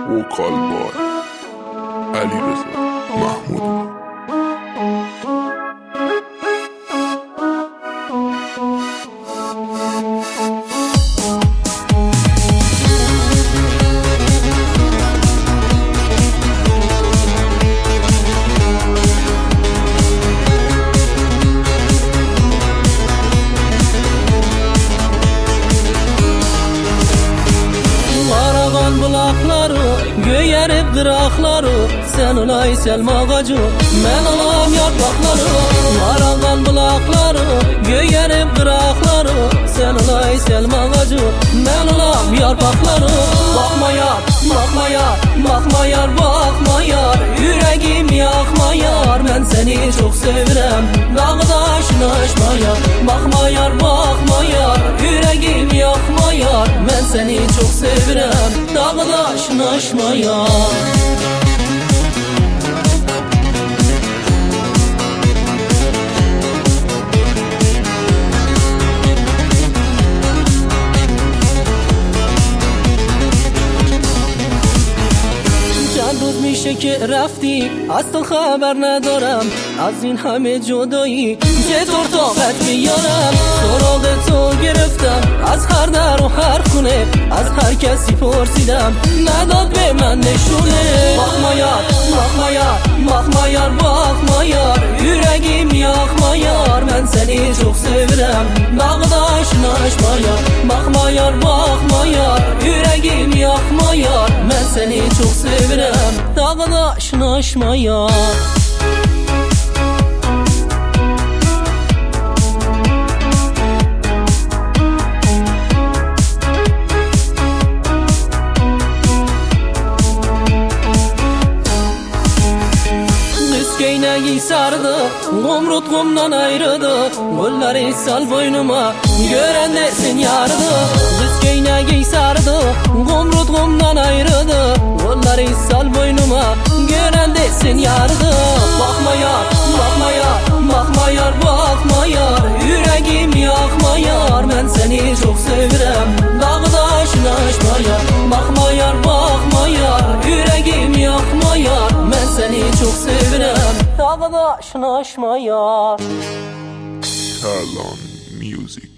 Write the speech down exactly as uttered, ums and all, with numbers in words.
وکال بار علی رضا محمودی. Göyerip qıraqları, sen olay selma ağacı, mən olam yarpaqları. Maraldan bulaqları, göyerip qıraqları, sen olay selma ağacı, mən olam yarpaqları. Baxma yar, baxma yar, baxma yar, baxma yar, yüreğim yaxma yar, mən seni çok sevirəm, dağdaşın aşma yar. Baxma yar, baxma yar, yüreğim yaxma yar, mən seni çok sevirəm, dağdaşın aşma yar. روز میشه که رفتی از تو خبر ندارم، از این همه جدایی چطور طاقت بیارم. سراغ تو گرفتم از هر در و هر خونه، از هر کسی پرسیدم نداد به من نشونه. bakma yar, bakma yar, bakma yar, bakma yar, yüreğim yakma yar, ben seni çok sevirəm, dağdaşın aşma yar. Bakma yar, bakma yar, yüreğim yakma yar, ben seni çok sevirəm, dağdaşın aşma yar. Geyneği sardı, omrut kumdan ayrıldı, kolları sal boynuma, gören desin yardı. Kız geyneği sardı, omrut kumdan ayrıldı, kolları sal boynuma, gören desin yardı. Bakma yar, bakma yar, bakma yar, bakma yar, yüreğim yakma yar, ben seni çok sevirəm, dağdaşın aşma yar. Bakma yar, bakma yar, yüreğim yakma yar, ben seni çok sevirəm, dağdaşın aşma yar. Kalon Music.